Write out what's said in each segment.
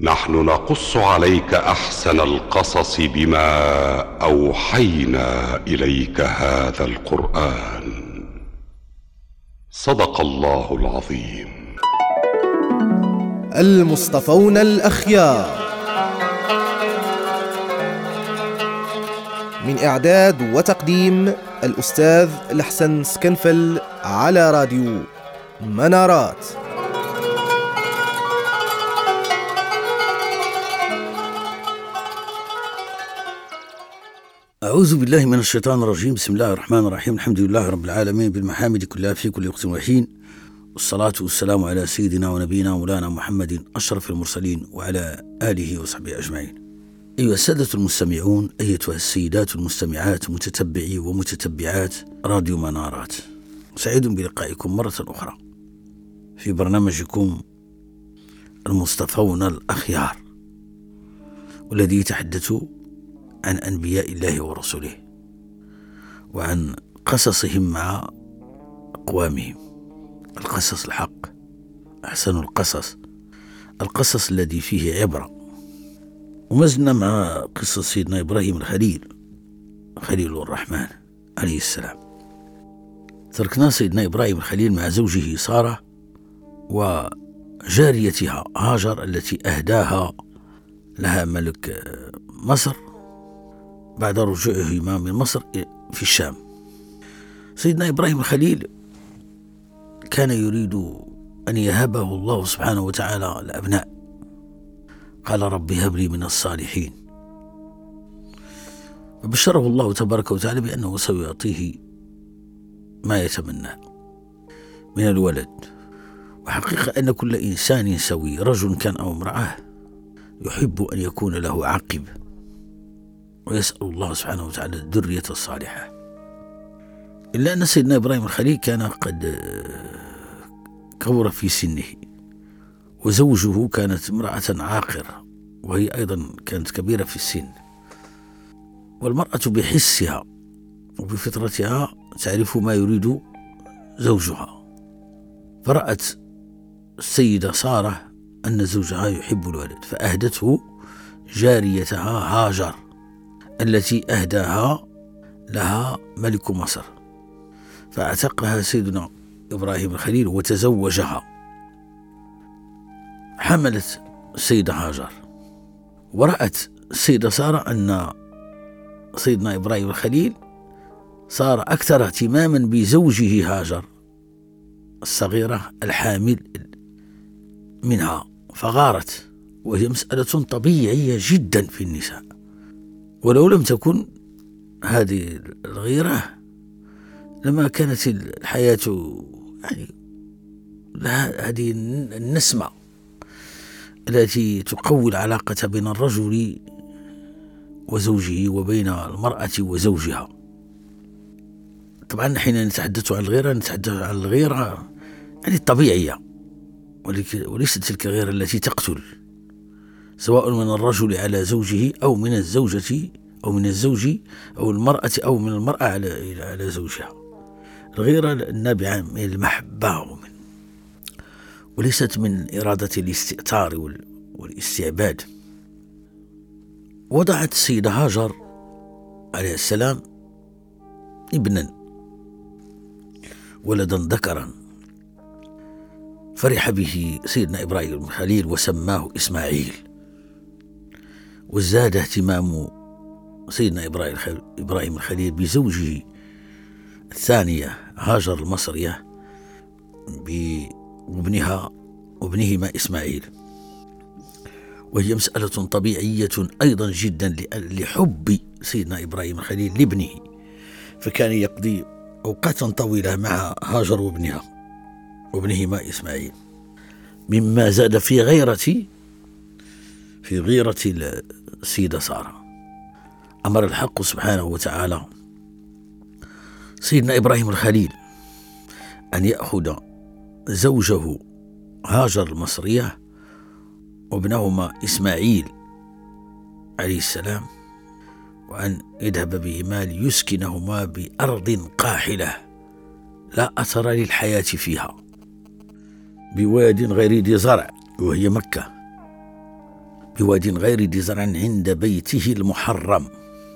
نحن نقص عليك أحسن القصص بما أوحينا إليك هذا القرآن. صدق الله العظيم. المصطفون الأخيار، من إعداد وتقديم الأستاذ الحسن سكنفل، على راديو منارات. أعوذ بالله من الشيطان الرجيم. بسم الله الرحمن الرحيم. الحمد لله رب العالمين بالمحامد كلها في كل وقت وحين، والصلاة والسلام على سيدنا ونبينا مولانا محمد أشرف المرسلين وعلى آله وصحبه أجمعين. أيها السادة المستمعون، أيتها السيدات المستمعات، متتبعي ومتتبعات راديو منارات، سعيد بلقائكم مرة أخرى في برنامجكم المصطفون الأخيار، والذي يتحدث عن أنبياء الله ورسله وعن قصصهم مع أقوامهم، القصص الحق، أحسن القصص الذي فيه عبرة. ومزنا مع قصة سيدنا إبراهيم الخليل الرحمن عليه السلام. تركنا سيدنا إبراهيم الخليل مع زوجه سارة وجاريتها هاجر التي أهداها لها ملك مصر بعد رجوعهما من مصر في الشام. سيدنا إبراهيم الخليل كان يريد أن يهبه الله سبحانه وتعالى الأبناء، قال رب هب لي من الصالحين، فبشره الله تبارك وتعالى بأنه سيعطيه ما يتمنى من الولد. وحقيقة أن كل إنسان سوي، رجل كان أو امرأة، يحب أن يكون له عقب، ويسأل الله سبحانه وتعالى الذرية الصالحة. إلا أن سيدنا إبراهيم الخليل كان قد كبر في سنه، وزوجه كانت امرأة عاقرة، وهي أيضا كانت كبيرة في السن. والمرأة بحسها وبفطرتها تعرف ما يريد زوجها، فرأت السيدة سارة أن زوجها يحب الولد، فأهدته جاريتها هاجر التي أهداها لها ملك مصر، فاعتقها سيدنا إبراهيم الخليل وتزوجها. حملت السيدة هاجر، ورأت السيدة سارة أن سيدنا إبراهيم الخليل صار أكثر اهتماما بزوجه هاجر الصغيرة الحامل منها، فغارت، وهي مسألة طبيعية جدا في النساء. ولو لم تكن هذه الغيرة لما كانت الحياة يعني لها هذه النسمة التي تقوي العلاقة بين الرجل وزوجه وبين المرأة وزوجها. طبعا حين نتحدث عن الغيرة نتحدث عن الغيرة يعني الطبيعية، وليست تلك الغيرة التي تقتل، سواء من الرجل على زوجه أو من الزوجة أو من الزوج أو المرأة أو من المرأة على زوجها. الغيرة النابعة من المحبة وليست من إرادة الاستئثار والاستعباد. وضعت السيدة هاجر عليه السلام ابنا، ولدا ذكرا، فرح به سيدنا إبراهيم الخليل وسماه إسماعيل. وزاد اهتمام سيدنا إبراهيم الخليل بزوجه الثانية هاجر المصرية وابنهما إسماعيل، وهي مسألة طبيعية أيضا جدا لحب سيدنا إبراهيم الخليل لابنه، فكان يقضي أوقاتا طويلة مع هاجر وابنهما إسماعيل، مما زاد في غيرة السيدة سارة. أمر الحق سبحانه وتعالى سيدنا إبراهيم الخليل أن يأخذ زوجه هاجر المصرية وابنهما إسماعيل عليه السلام، وأن يذهب بهما ليسكنهما بأرض قاحلة لا أثر للحياة فيها، بواد غير ذي زرع، وهي مكة. بواد غير ذي زرع عند بيته المحرم.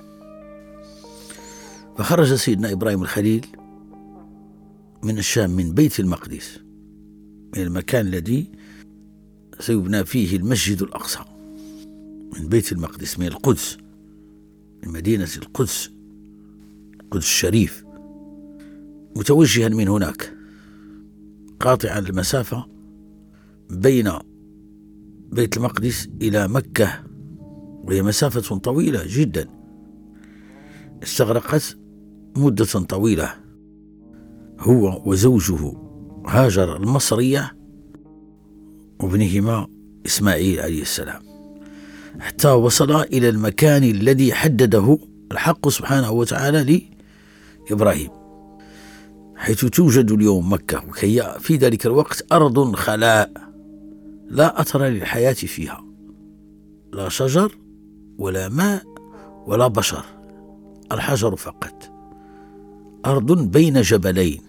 فخرج سيدنا إبراهيم الخليل من الشام، من بيت المقدس، من المكان الذي سيبنى فيه المسجد الأقصى، من بيت المقدس، من القدس، من مدينة القدس، القدس الشريف، متوجها من هناك، قاطعا المسافة بين بيت المقدس إلى مكة، وهي مسافة طويلة جدا استغرقت مدة طويلة، هو وزوجه هاجر المصرية وابنهما إسماعيل عليه السلام، حتى وصل إلى المكان الذي حدده الحق سبحانه وتعالى لإبراهيم، حيث توجد اليوم مكة، وهي في ذلك الوقت أرض خلاء لا أثر للحياة فيها، لا شجر ولا ماء ولا بشر، الحجر فقط، أرض بين جبلين،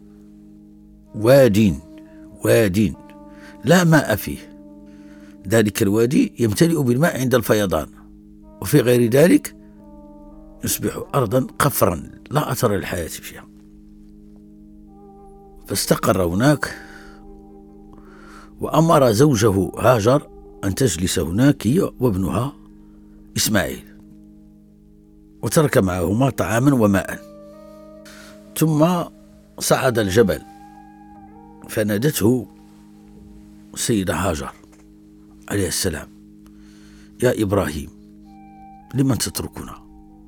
واد لا ماء فيه، ذلك الوادي يمتلئ بالماء عند الفيضان، وفي غير ذلك يصبح أرضا قفرا لا أثر للحياة فيها. فاستقر هناك، وأمر زوجه هاجر أن تجلس هناك هي وابنها إسماعيل، وترك معهما طعاما وماء، ثم صعد الجبل، فنادته السيدة هاجر عليه السلام: يا إبراهيم، لمن تتركنا؟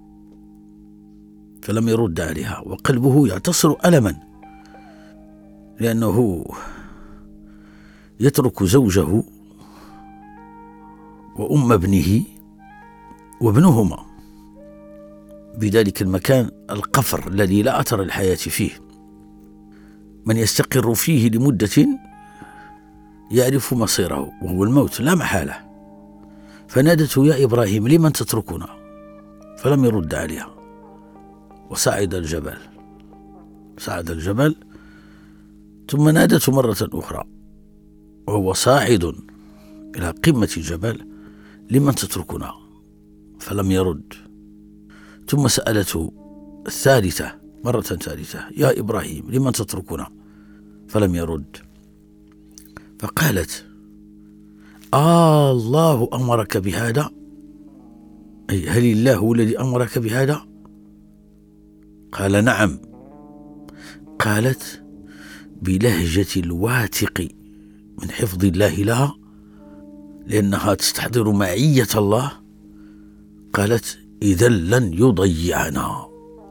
فلم يرد عليها، وقلبه يعتصر ألما، لأنه يترك زوجه وأم ابنه وابنهما بذلك المكان القفر الذي لا أثر الحياة فيه، من يستقر فيه لمدة يعرف مصيره وهو الموت لا محالة. فنادته: يا إبراهيم، لمن تتركنا؟ فلم يرد عليها، وصعد الجبل، ثم نادته مرة أخرى وهو صاعد إلى قمة الجبل: لمن تتركنا؟ فلم يرد، ثم سألته مرة ثالثة: يا إبراهيم، لمن تتركنا؟ فلم يرد، فقالت: الله أمرك بهذا؟ أي هل الله هو الذي أمرك بهذا؟ قال: نعم. قالت بلهجة الواثق من حفظ الله لها، لأنها تستحضر معية الله، قالت: إذا لن يضيعنا.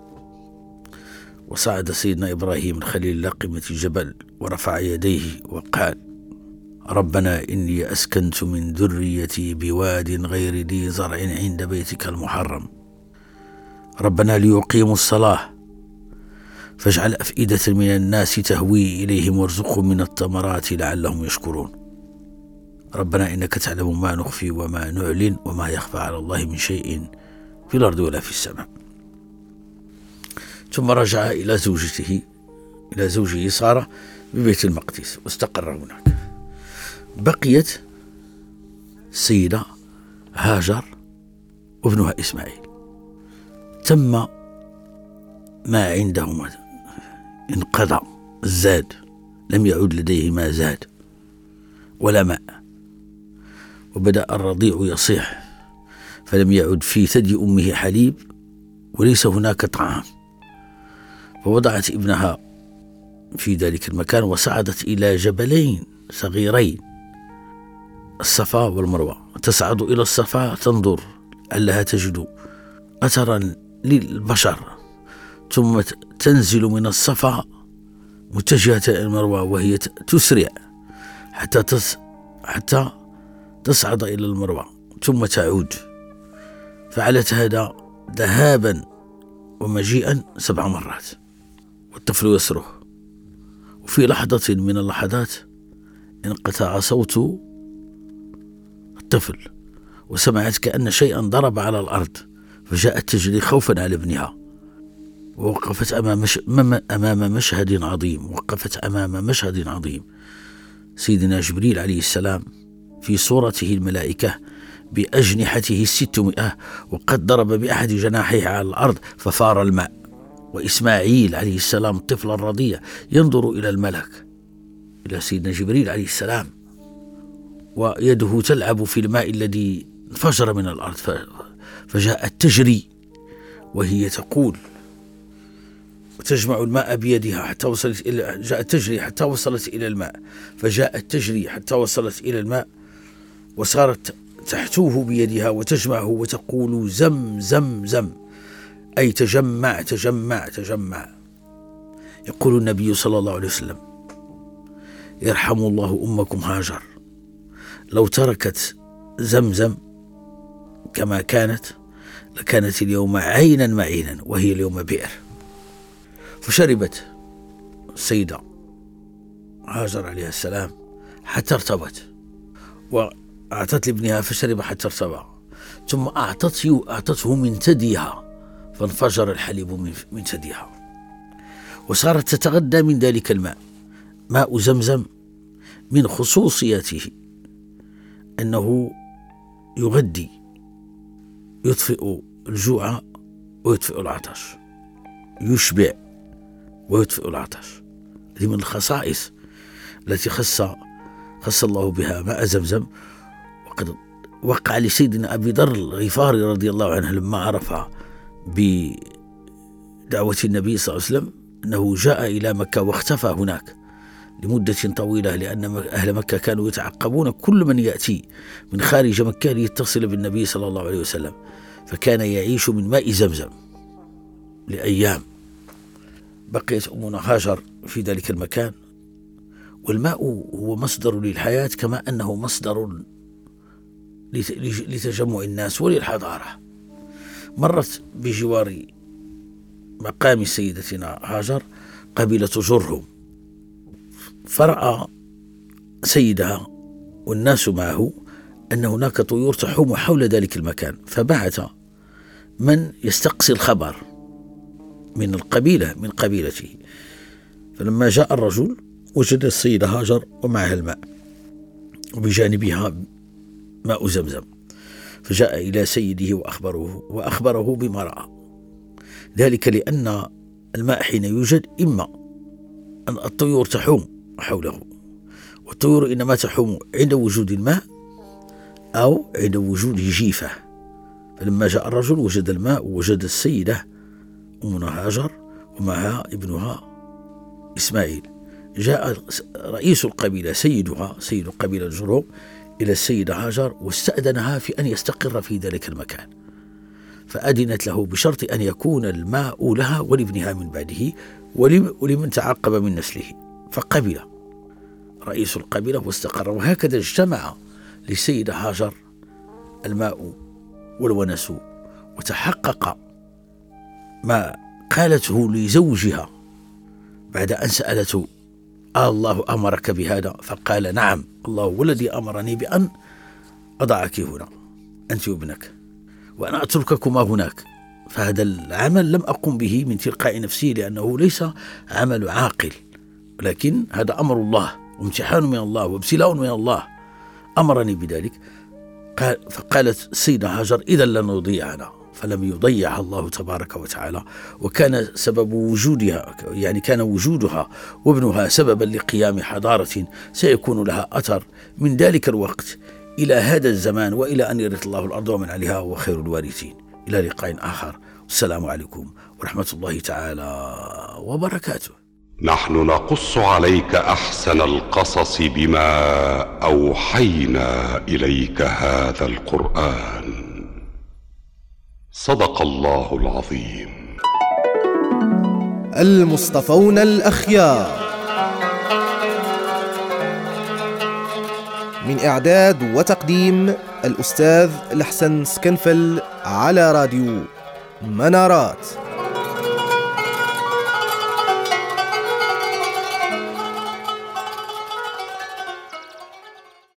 وصعد سيدنا إبراهيم الخليل إلى قمة الجبل، ورفع يديه وقال: ربنا إني أسكنت من ذريتي بواد غير ذي زرع عند بيتك المحرم، ربنا ليقيموا الصلاة فاجعل أفئدة من الناس تهوي إليهم وارزقهم من الثمرات لعلهم يشكرون، ربنا إنك تعلم ما نخفي وما نعلن وما يخفى على الله من شيء في الأرض ولا في السماء. ثم رجع إلى زوجه سارة ببيت المقدس، واستقر هناك. بقيت السيدة هاجر وابنها إسماعيل، تم ما عندهما، انقضى الزاد، لم يعد لديهما زاد ولا ماء، وبدأ الرضيع يصيح، فلم يعد في ثدي أمه حليب وليس هناك طعام، فوضعت ابنها في ذلك المكان، وصعدت إلى جبلين صغيرين، الصفا والمروة، تصعد إلى الصفا تنظر لعلها تجد أثرا للبشر، ثم تنزل من الصفا متجهة إلى المروة وهي تسرع حتى تصعد إلى المروة ثم تعود، فعلت هذا ذهابا ومجيئا 7 مرات، والطفل يصرخ، وفي لحظة من اللحظات انقطع صوت الطفل، وسمعت كأن شيئا ضرب على الأرض، فجاءت تجري خوفا على ابنها، ووقفت أمام مشهد عظيم. سيدنا جبريل عليه السلام في صورته الملائكة بأجنحته 600 وقد ضرب بأحد جناحيه على الأرض ففار الماء. وإسماعيل عليه السلام الطفل الرضيع ينظر إلى الملك، إلى سيدنا جبريل عليه السلام، ويده تلعب في الماء الذي انفجر من الأرض، فجاءت تجري وهي تقول، وتجمع الماء بيدها حتى وصلت إلى، جاءت تجري حتى وصلت إلى الماء، فجاءت تجري حتى وصلت إلى الماء وصارت تحتوه بيدها وتجمعه وتقول زم زم زم، أي تجمع تجمع تجمع. يقول النبي صلى الله عليه وسلم: يرحم الله أمكم هاجر، لو تركت زمزم كما كانت لكانت اليوم عينا معينا، وهي اليوم بئر. فشربت السيدة هاجر عليها السلام حتى ارتوت، وأعطت لابنها فشرب حتى ارتوى، ثم أعطته من ثديها فانفجر الحليب من ثديها، وصارت تتغدى من ذلك الماء. ماء زمزم من خصوصياته أنه يغذي، يطفئ الجوع ويطفئ العطش، يشبع ويطفئ العطش. هذه من الخصائص التي خص الله بها ماء زمزم. وقد وقع لسيدنا أبي ذر الغفاري رضي الله عنه لما عرف بدعوة النبي صلى الله عليه وسلم أنه جاء إلى مكة واختفى هناك لمدة طويلة، لأن أهل مكة كانوا يتعقبون كل من يأتي من خارج مكة ليتصل بالنبي صلى الله عليه وسلم، فكان يعيش من ماء زمزم لأيام. بقيت أمنا هاجر في ذلك المكان، والماء هو مصدر للحياة كما أنه مصدر لتجمع الناس وللحضارة. مرت بجوار مقام سيدتنا هاجر قبيلة جرهم، فرأى سيدها والناس معه أن هناك طيور تحوم حول ذلك المكان، فبعث من يستقصي الخبر من القبيلة من قبيلته. فلما جاء الرجل وجد السيدة هاجر ومعها الماء وبجانبها ماء زمزم، فجاء إلى سيده وأخبره بما رأى، ذلك لأن الماء حين يوجد إما أن الطيور تحوم حوله، والطيور إنما تحوم عند وجود الماء أو عند وجود جيفة. فلما جاء الرجل وجد الماء ووجد السيدة أمنا هاجر ومعها ابنها إسماعيل. جاء رئيس القبيلة سيدها سيد قبيلة جرهم إلى السيدة هاجر واستأذنها في أن يستقر في ذلك المكان، فأذنت له بشرط أن يكون الماء لها ولابنها من بعده ولمن تعقب من نسله، فقبل رئيس القبيلة واستقر. وهكذا اجتمع للسيدة هاجر الماء والونس، وتحقق ما قالته لزوجها بعد أن سألته: الله أمرك بهذا؟ فقال: نعم، الله هو الذي أمرني بأن أضعك هنا أنت وابنك وأنا أترككما هناك. فهذا العمل لم أقم به من تلقاء نفسي لأنه ليس عمل عاقل، ولكن هذا أمر الله وامتحان من الله وابتلاء من الله أمرني بذلك. فقالت السيدة هاجر: إذا لن نضيعنا، فلم يضيعها الله تبارك وتعالى، وكان سبب وجودها كان وجودها وابنها سببا لقيام حضارة سيكون لها أثر من ذلك الوقت إلى هذا الزمان، وإلى أن يرث الله الأرض ومن عليها وهو خير الوارثين. إلى لقاء آخر، والسلام عليكم ورحمة الله تعالى وبركاته. نحن نقص عليك أحسن القصص بما أوحينا إليك هذا القرآن. صدق الله العظيم. المصطفون الأخيار، من إعداد وتقديم الأستاذ الحسن سكنفل، على راديو منارات.